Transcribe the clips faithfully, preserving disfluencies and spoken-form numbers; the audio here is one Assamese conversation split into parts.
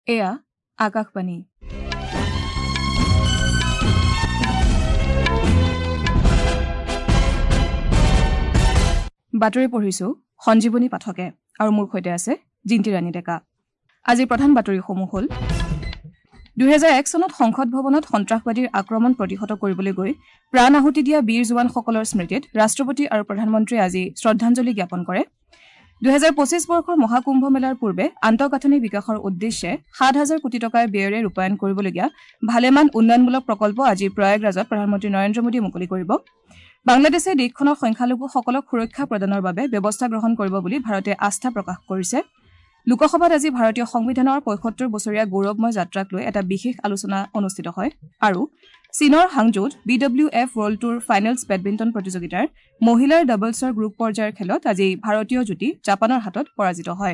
এয়া আকাশবাণী। বাতৰি পঢ়িছো সঞ্জীৱনী পাঠকে আৰু মোৰ সৈতে আছে জিন্তি ৰাণী ডেকা। আজিৰ প্ৰধান বাতৰিসমূহ হ'ল দুহেজাৰ এক চনত সংসদ ভৱনত সন্ত্ৰাসবাদীৰ আক্ৰমণ প্ৰতিহত কৰিবলৈ গৈ প্ৰাণ আহুতি দিয়া বীৰ জোৱানসকলৰ স্মৃতিত ৰাষ্ট্ৰপতি আৰু প্ৰধানমন্ত্ৰীয়ে আজি শ্ৰদ্ধাঞ্জলি জ্ঞাপন কৰে। দুহেজাৰ পঁচিছ বৰ্ষৰ মহাকুম্ভ মেলাৰ পূৰ্বে আন্তঃগাঁথনি বিকাশৰ উদ্দেশ্যে সাত হাজাৰ কোটি টকাৰ ব্যয়েৰে ৰূপায়ণ কৰিবলগীয়া ভালেমান উন্নয়নমূলক প্ৰকল্প আজি প্ৰয়াগৰাজত প্ৰধানমন্ত্ৰী নৰেন্দ্ৰ মোদীয়ে মুকলি কৰিব। বাংলাদেশে দেশখনৰ সংখ্যালঘুসকলক সুৰক্ষা প্ৰদানৰ বাবে ব্যৱস্থা গ্ৰহণ কৰিব বুলি ভাৰতে আস্থা প্ৰকাশ কৰিছে। লোকসভাত আজি ভাৰতীয় সংবিধানৰ পঁয়সত্তৰ বছৰীয়া গৌৰৱময় যাত্ৰাক লৈ এটা বিশেষ আলোচনা অনুষ্ঠিত হয় আৰু চীনৰ হাংজৌত B W F World Tour Finals badminton প্ৰতিযোগিতাৰ মহিলাৰ ডাবলছৰ গ্ৰুপ পৰ্যায়ৰ খেলত আজি ভাৰতীয় যুটি জাপানৰ হাতত পৰাজিত হয়।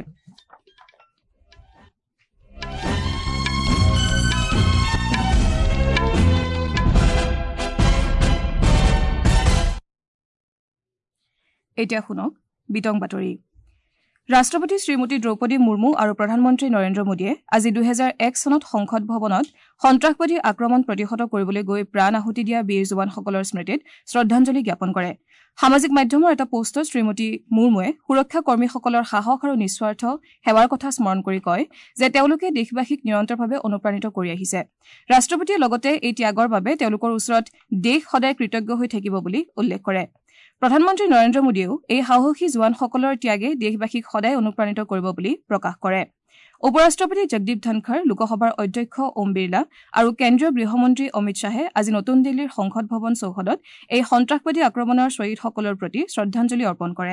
এতিয়া শুনক বিতং বাতৰি। ৰাষ্ট্ৰপতি শ্ৰীমতী দ্ৰৌপদী মুৰ্মু আৰু প্ৰধানমন্ত্ৰী নৰেন্দ্ৰ মোদীয়ে আজি দুহেজাৰ এক চনত সংসদ ভৱনত সন্ত্ৰাসবাদীৰ আক্ৰমণ প্ৰতিহত কৰিবলৈ গৈ প্ৰাণ আহুতি দিয়া বীৰ জোৱানসকলৰ স্মৃতিত শ্ৰদ্ধাঞ্জলি জ্ঞাপন কৰে। সামাজিক মাধ্যমৰ এটা পোষ্টত শ্ৰীমতী মুৰ্মুৱে সুৰক্ষা কৰ্মীসকলৰ সাহস আৰু নিস্বাৰ্থ সেৱাৰ কথা স্মৰণ কৰি কয় যে তেওঁলোকে দেশবাসীক নিৰন্তৰভাৱে অনুপ্ৰাণিত কৰি আহিছে। ৰাষ্ট্ৰপতিয়ে লগতে এই ত্যাগৰ বাবে তেওঁলোকৰ ওচৰত দেশ সদায় কৃতজ্ঞ হৈ থাকিব বুলি উল্লেখ কৰে। প্ৰধানমন্ত্ৰী নৰেন্দ্ৰ মোদীয়েও এই সাহসী জোৱানসকলৰ ত্যাগে দেশবাসীক সদায় অনুপ্ৰাণিত কৰিব বুলি প্ৰকাশ কৰে। উপ ৰাষ্ট্ৰপতি জগদীপ ধনখৰ, লোকসভাৰ অধ্যক্ষ ওম বিৰলা আৰু কেন্দ্ৰীয় গৃহমন্ত্ৰী অমিত শ্বাহে আজি নতুন দিল্লীৰ সংসদ ভৱন চৌহদত এই সন্ত্ৰাসবাদী আক্ৰমণৰ শ্বহীদসকলৰ প্ৰতি শ্ৰদ্ধাঞ্জলি অৰ্পণ কৰে।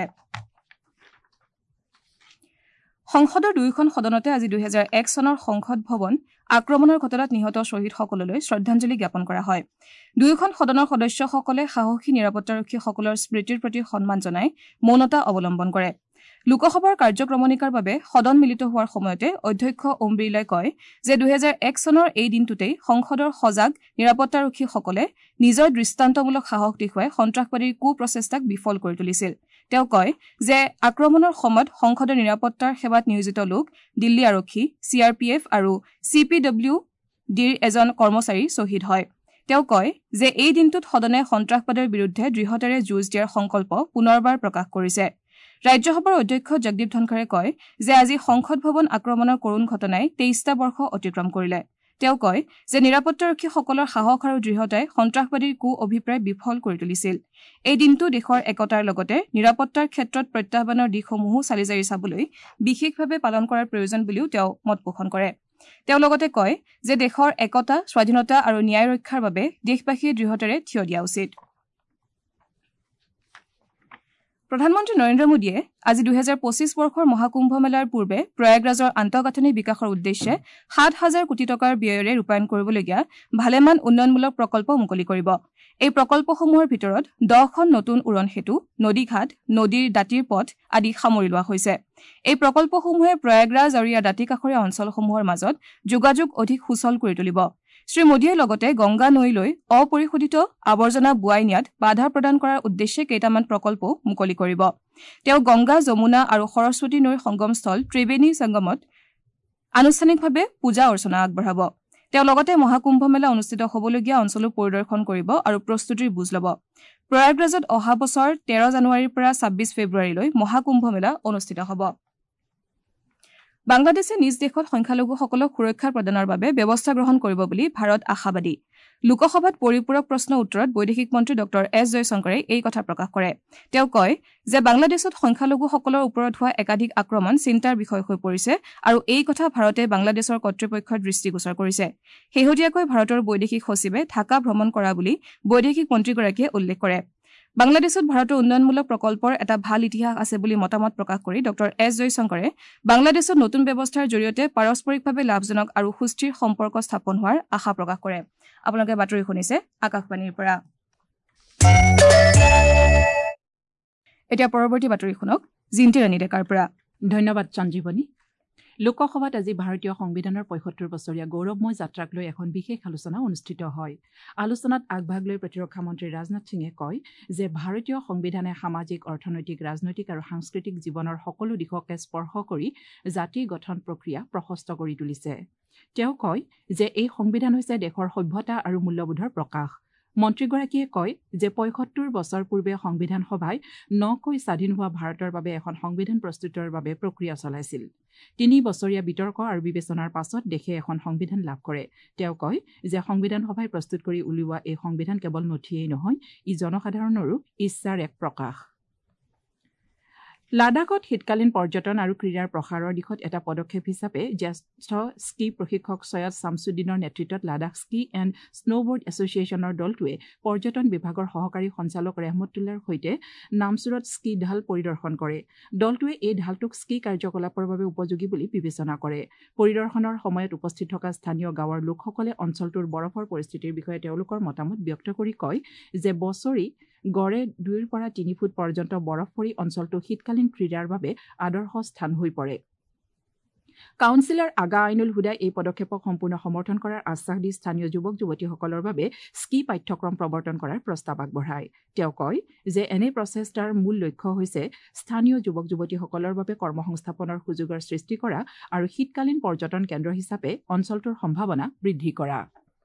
সংসদৰ দুয়োখন সদনতে আজি দুহেজাৰ এক চনৰ সংসদ ভৱন আক্ৰমণৰ ঘটনাত নিহত শ্বহীদসকললৈ শ্ৰদ্ধাঞ্জলি জ্ঞাপন কৰা হয়। দুয়োখন সদনৰ সদস্যসকলে সাহসী নিৰাপত্তাৰক্ষীসকলৰ স্মৃতিৰ প্ৰতি সন্মান জনাই মৌনতা অৱলম্বন কৰে। লোকসভাৰ কাৰ্যক্ৰমণিকাৰ বাবে সদন মিলিত হোৱাৰ সময়তে অধ্যক্ষ ওম বিৰলাই কয় যে দুহেজাৰ এক চনৰ এই দিনটোতেই সংসদৰ সজাগ নিৰাপত্তাৰক্ষীসকলে নিজৰ দৃষ্টান্তমূলক সাহস দেখুৱাই সন্ত্ৰাসবাদীৰ কুপ্ৰচেষ্টাক বিফল কৰি তুলিছিল। তেওঁ কয় যে আক্ৰমণৰ সময়ত সংসদৰ নিৰাপত্তাৰ সেৱাত নিয়োজিত লোক দিল্লী আৰক্ষী, চি আৰ পি এফ আৰু চি পি ডব্লিউ ডিৰ এজন কৰ্মচাৰী শ্বহীদ হয়। তেওঁ কয় যে এই দিনটোত সদনে সন্ত্ৰাসবাদৰ বিৰুদ্ধে দৃঢ়তাৰে যুঁজ দিয়াৰ সংকল্প পুনৰবাৰ প্ৰকাশ কৰিছে। ৰাজ্যসভাৰ অধ্যক্ষ জগদীপ ধনখৰে কয় যে আজি সংসদ ভৱন আক্ৰমণৰ কৰুণ ঘটনাই তেইছটা বৰ্ষ অতিক্ৰম কৰিলে। তেওঁ কয় যে নিৰাপত্তাৰক্ষীসকলৰ সাহস আৰু দৃঢ়তাই সন্ত্ৰাসবাদীৰ কু অভিপ্ৰায় বিফল কৰি তুলিছিল। এই দিনটো দেশৰ একতাৰ লগতে নিৰাপত্তাৰ ক্ষেত্ৰত প্ৰত্যাহ্বানৰ দিশসমূহো চালি জাৰি চাবলৈ বিশেষভাৱে পালন কৰাৰ প্ৰয়োজন বুলিও তেওঁ মত পোষণ কৰে। তেওঁ লগতে কয় যে দেশৰ একতা, স্বাধীনতা আৰু ন্যায় ৰক্ষাৰ বাবে দেশবাসীয়ে দৃঢ়তাৰে থিয় দিয়া উচিত। প্ৰধানমন্ত্ৰী নৰেন্দ্ৰ মোদীয়ে আজি দুহেজাৰ পঁচিছ বৰ্ষৰ মহাকুম্ভ মেলাৰ পূৰ্বে প্ৰয়াগৰাজৰ আন্তঃগাঁথনি বিকাশৰ উদ্দেশ্যে সাত হাজাৰ কোটি টকাৰ ব্যয়েৰে ৰূপায়ণ কৰিবলগীয়া ভালেমান উন্নয়নমূলক প্ৰকল্প মুকলি কৰিব। এই প্ৰকল্পসমূহৰ ভিতৰত দহখন নতুন উৰণ সেতু, নদীঘাট, নদীৰ দাঁতিৰ পথ আদি সামৰি লোৱা হৈছে। এই প্ৰকল্পসমূহে প্ৰয়াগৰাজ আৰু ইয়াৰ দাঁতিকাষৰীয়া অঞ্চলসমূহৰ মাজত যোগাযোগ অধিক সুচল কৰি তুলিব। শ্ৰীমোদীয়ে লগতে গংগা নৈলৈ অপৰিশোধিত আৱৰ্জনা বোৱাই নিয়াত বাধা প্ৰদান কৰাৰ উদ্দেশ্যে কেইটামান প্ৰকল্পও মুকলি কৰিব। তেওঁ গংগা, যমুনা আৰু সৰস্বতী নৈৰ সংগমস্থল ত্ৰিবেণী সংগমত আনুষ্ঠানিকভাৱে পূজা অৰ্চনা আগবঢ়াব। তেওঁ লগতে মহাকুম্ভ মেলা অনুষ্ঠিত হ'বলগীয়া অঞ্চলো পৰিদৰ্শন কৰিব আৰু প্ৰস্তুতিৰ বুজ ল'ব। প্ৰয়াগৰাজত অহা বছৰ তেৰ জানুৱাৰীৰ পৰা ছাব্বিছ ফেব্ৰুৱাৰীলৈ মহাকুম্ভ মেলা অনুষ্ঠিত হ'ব। বাংলাদেশে নিজ দেশত সংখ্যালঘুসকলক সুৰক্ষা প্ৰদানৰ বাবে ব্যৱস্থা গ্ৰহণ কৰিব বুলি ভাৰত আশাবাদী। লোকসভাত পৰিপূৰক প্ৰশ্নৰ উত্তৰত বৈদেশিক মন্ত্ৰী ডঃ এছ জয়শংকৰে এই কথা প্ৰকাশ কৰে। তেওঁ কয় যে বাংলাদেশত সংখ্যালঘুসকলৰ ওপৰত হোৱা একাধিক আক্ৰমণ চিন্তাৰ বিষয় হৈ পৰিছে আৰু এই কথা ভাৰতে বাংলাদেশৰ কৰ্তৃপক্ষৰ দৃষ্টিগোচৰ কৰিছে। শেহতীয়াকৈ ভাৰতৰ বৈদেশিক সচিবে ঢাকা ভ্ৰমণ কৰা বুলি বৈদেশিক মন্ত্ৰীগৰাকীয়ে উল্লেখ কৰে। বাংলাদেশত ভাৰতৰ উন্নয়নমূলক প্ৰকল্পৰ এটা ভাল ইতিহাস আছে বুলি মতামত প্ৰকাশ কৰি ডঃ এছ জয়শংকৰে বাংলাদেশত নতুন ব্যৱস্থাৰ জৰিয়তে পাৰস্পৰিকভাৱে লাভজনক আৰু সুস্থিৰ সম্পৰ্ক স্থাপন হোৱাৰ আশা প্ৰকাশ কৰে। আপোনালোকে বাতৰি শুনিছে আকাশবাণীৰ পৰা। এতিয়া পৰৱৰ্তী বাতৰি শুনক জিন্তি ৰাণী ডেকাৰ পৰা। ধন্যবাদ সঞ্জীৱনী। লোকসভাত আজি ভাৰতীয় সংবিধানৰ পঁয়সত্তৰ বছৰীয়া গৌৰৱময় যাত্ৰাক লৈ এখন বিশেষ আলোচনা অনুষ্ঠিত হয়। আলোচনাত আগভাগ লৈ প্ৰতিৰক্ষা মন্ত্ৰী ৰাজনাথ সিঙে কয় যে ভাৰতীয় সংবিধানে সামাজিক, অৰ্থনৈতিক, ৰাজনৈতিক আৰু সাংস্কৃতিক জীৱনৰ সকলো দিশকে স্পৰ্শ কৰি জাতিৰ গঠন প্ৰক্ৰিয়া প্ৰশস্ত কৰি তুলিছে। তেওঁ কয় যে এই সংবিধান হৈছে দেশৰ সভ্যতা আৰু মূল্যবোধৰ প্ৰকাশ। মন্ত্ৰীগৰাকীয়ে কয় যে পঁয়সত্তৰ বছৰ পূৰ্বে সংবিধান সভাই নকৈ স্বাধীন হোৱা ভাৰতৰ বাবে এখন সংবিধান প্ৰস্তুতৰ বাবে প্ৰক্ৰিয়া চলাইছিল। তিনি বছৰীয়া বিতৰ্ক আৰু বিবেচনাৰ পাছত দেশে এখন সংবিধান লাভ কৰে। তেওঁ কয় যে সংবিধান সভাই প্ৰস্তুত কৰি উলিওৱা এই সংবিধান কেৱল নথিয়েই নহয়, ই জনসাধাৰণৰো ইচ্ছাৰ এক প্ৰকাশ। লাডাখত শীতকালীন পৰ্যটন আৰু ক্ৰীড়াৰ প্ৰসাৰৰ দিশত এটা পদক্ষেপ হিচাপে জ্যেষ্ঠ স্কী প্ৰশিক্ষক ছৈয়দ শামছুদ্দিনৰ নেতৃত্বত লাডাখ স্কী এণ্ড স্নোবৰ্ড এছ'চিয়েশ্যনৰ দলটোৱে পৰ্যটন বিভাগৰ সহকাৰী সঞ্চালক ৰেহমতুল্লাৰ সৈতে নামচুৰত স্কী ঢাল পৰিদৰ্শন কৰে। দলটোৱে এই ঢালটোক স্কী কাৰ্যকলাপৰ বাবে উপযোগী বুলি বিবেচনা কৰে। পৰিদৰ্শনৰ সময়ত উপস্থিত থকা স্থানীয় গাঁৱৰ লোকসকলে অঞ্চলটোৰ বৰফৰ পৰিস্থিতিৰ বিষয়ে তেওঁলোকৰ মতামত ব্যক্ত কৰি কয় যে বছৰি গড়ে দুইৰ পৰা তিনি ফুট পৰ্যন্ত বৰফ পৰি অঞ্চলটো শীতকালীন ক্ৰীড়াৰ বাবে আদৰ্শ স্থান হৈ পৰে। কাউন্সিলৰ আগা আইনুল হুদাই এই পদক্ষেপক সম্পূৰ্ণ সমৰ্থন কৰাৰ আশ্বাস দি স্থানীয় যুৱক যুৱতীসকলৰ বাবে স্কী পাঠ্যক্ৰম প্ৰৱৰ্তন কৰাৰ প্ৰস্তাৱ আগবঢ়ায়। তেওঁ কয় যে এনে প্ৰচেষ্টাৰ মূল লক্ষ্য হৈছে স্থানীয় যুৱক যুৱতীসকলৰ বাবে কৰ্মসংস্থাপনৰ সুযোগৰ সৃষ্টি কৰা আৰু শীতকালীন পৰ্যটন কেন্দ্ৰ হিচাপে অঞ্চলটোৰ সম্ভাৱনা বৃদ্ধি কৰা।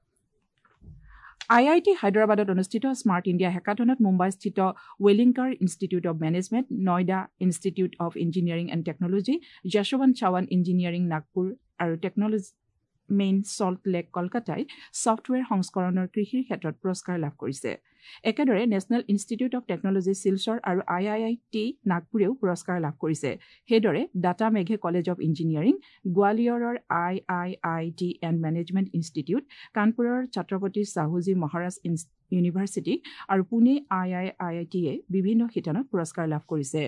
আই আই টি হায়দৰাবাদত অনুষ্ঠিত স্মাৰ্ট ইণ্ডিয়া হেকাথনত মুম্বাইস্থিত Welingkar Institute of Management, Noida Institute of Engineering and Technology, Yashwant Chavan Engineering Nagpur আৰু টেকনলজি মেইন চল্ট লেক কলকাতাই ছফ্টৱেৰ সংস্কৰণৰ কৃষিৰ ক্ষেত্ৰত পুৰস্কাৰ লাভ কৰিছে। একেদৰে National Institute of Technology Silchar আৰু আই আই আই টি নাগপুৰেও পুৰস্কাৰ লাভ কৰিছে। সেইদৰে ডাটা মেঘে কলেজ অৱ ইঞ্জিনিয়াৰিং, গোৱালিয়ৰৰ I I I T and Management Institute, কানপুৰৰ ছত্ৰপতি ছাহুজী মহাৰাজ ইউনিভাৰ্চিটি আৰু পুনে আই আই আই আই টিয়ে বিভিন্ন শিতানত পুৰস্কাৰ লাভ কৰিছে।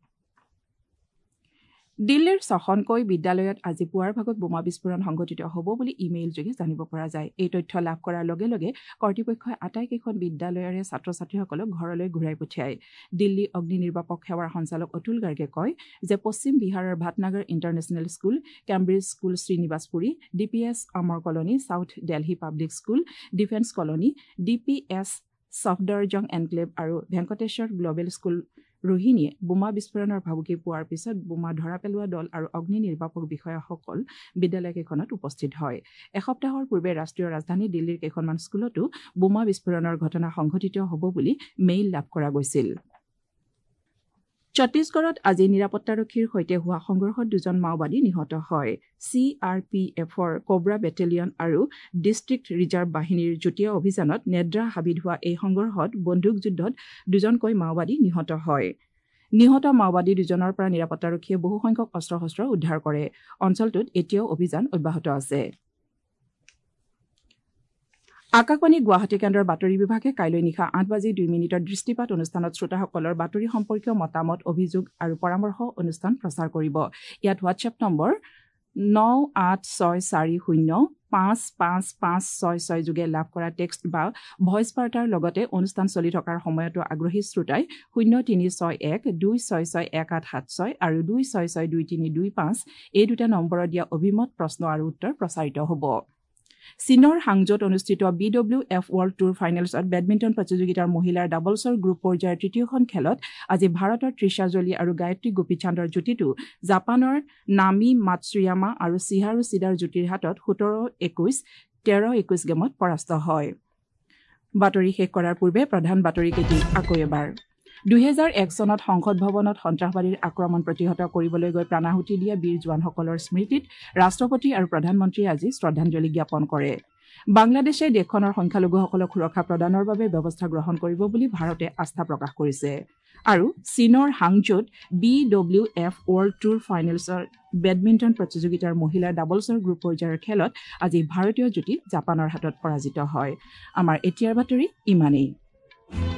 দিল্লীৰ ছখনকৈ বিদ্যালয়ত আজি পুৱাৰ ভাগত বোমা বিস্ফোৰণ সংঘটিত হ'ব বুলি ইমেইল যোগে জানিব পৰা যায়। এই তথ্য লাভ কৰাৰ লগে লগে কৰ্তৃপক্ষই আটাইকেইখন বিদ্যালয়ৰে ছাত্ৰ ছাত্ৰীসকলক ঘৰলৈ ঘূৰাই পঠিয়ায়। দিল্লী অগ্নি নিৰ্বাপক সেৱাৰ সঞ্চালক অতুল গাৰ্গে কয় যে পশ্চিম বিহাৰৰ Bhatnagar International School, Cambridge School Srinivaspuri, D P S Amar Colony, South Delhi Public School, Defence Colony, D P S Safdarjung Enclave আৰু ভেংকটেশ্বৰ গ্ল'বেল স্কুল ৰোহিণীয়ে বোমা বিস্ফোৰণৰ ভাবুকি পোৱাৰ পিছত বোমা ধৰা পেলোৱা দল আৰু অগ্নি নিৰ্বাপক বিষয়াসকল বিদ্যালয়কেইখনত উপস্থিত হয়। এসপ্তাহৰ পূৰ্বে ৰাষ্ট্ৰীয় ৰাজধানী দিল্লীৰ কেইখনমান স্কুলতো বোমা বিস্ফোৰণৰ ঘটনা সংঘটিত হ'ব বুলি মেইল লাভ কৰা গৈছিল। ছত্তীশগড়ত আজি নিৰাপত্তাৰক্ষীৰ সৈতে হোৱা সংঘৰ্ষত দুজন মাওবাদী নিহত হয়। চি আৰ পি এফৰ কোব্ৰা বেটেলিয়ন আৰু ডিষ্ট্ৰিক্ট ৰিজাৰ্ভ বাহিনীৰ যুটীয়া অভিযানত নেদ্ৰা হাবিত হোৱা এই সংঘৰ্ষত বন্দুকযুদ্ধত দুজনকৈ মাওবাদী নিহত হয়। নিহত মাওবাদী দুজনৰ পৰা নিৰাপত্তাৰক্ষীয়ে বহুসংখ্যক অস্ত্ৰ শস্ত্ৰ উদ্ধাৰ কৰে। অঞ্চলটোত এতিয়াও অভিযান অব্যাহত আছে। আকাশবাণী গুৱাহাটী কেন্দ্ৰৰ বাতৰি বিভাগে কাইলৈ নিশা আঠ বাজি দুই মিনিটৰ দৃষ্টিপাত অনুষ্ঠানত শ্ৰোতাসকলৰ বাতৰি সম্পৰ্কীয় মতামত, অভিযোগ আৰু পৰামৰ্শ অনুষ্ঠান প্ৰচাৰ কৰিব। ইয়াত হোৱাটছএপ নম্বৰ ন আঠ ছয় চাৰি শূন্য পাঁচ পাঁচ পাঁচ ছয় ছয় যোগে লাভ কৰা টেক্সট বা ভইচ বাৰ্তাৰ লগতে অনুষ্ঠান চলি থকাৰ সময়তো আগ্ৰহী শ্ৰোতাই শূন্য তিনি ছয় এক দুই ছয় ছয় এক আঠ সাত ছয় আৰু দুই ছয় ছয় দুই তিনি দুই পাঁচ এই দুটা নম্বৰত দিয়া অভিমত, প্ৰশ্ন আৰু উত্তৰ প্ৰচাৰিত হ'ব। চীনৰ হাংজোত অনুষ্ঠিত B W F World Tour ফাইনেলছত বেডমিণ্টন প্ৰতিযোগিতাৰ মহিলাৰ ডাবলছৰ গ্ৰুপ পৰ্যায়ৰ তৃতীয়খন খেলত আজি ভাৰতৰ তৃষা জলি আৰু গায়ত্ৰী গোপীচান্দৰ যুটিটো জাপানৰ নামি মাটছুয়ামা আৰু চিহাৰু চিদাৰ যুটিৰ হাতত সোতৰ একৈশ, তেৰ একৈশ গেমত পৰাস্ত হয়। বাতৰি শেষ কৰাৰ পূৰ্বে প্ৰধান বাতৰিকেইটি আকৌ এবাৰ। দুহেজাৰ এক চনত সংসদ ভৱনত সন্ত্ৰাসবাদীৰ আক্ৰমণ প্ৰতিহত কৰিবলৈ গৈ প্ৰাণাহুতি দিয়া বীৰ জোৱানসকলৰ স্মৃতিত ৰাষ্ট্ৰপতি আৰু প্ৰধানমন্ত্ৰীয়ে আজি শ্ৰদ্ধাঞ্জলি জ্ঞাপন কৰে। বাংলাদেশে দেশখনৰ সংখ্যালঘুসকলক সুৰক্ষা প্ৰদানৰ বাবে ব্যৱস্থা গ্ৰহণ কৰিব বুলি ভাৰতে আস্থা প্ৰকাশ কৰিছে। আৰু চীনৰ হাংজোত B W F World Tour ফাইনেলছৰ বেডমিণ্টন প্ৰতিযোগিতাৰ মহিলাৰ ডাবলছৰ গ্ৰুপ পৰ্যায়ৰ খেলত আজি ভাৰতীয় যুটি জাপানৰ হাতত পৰাজিত হয়। আমাৰ এতিয়াৰ বাতৰি ইমানেই।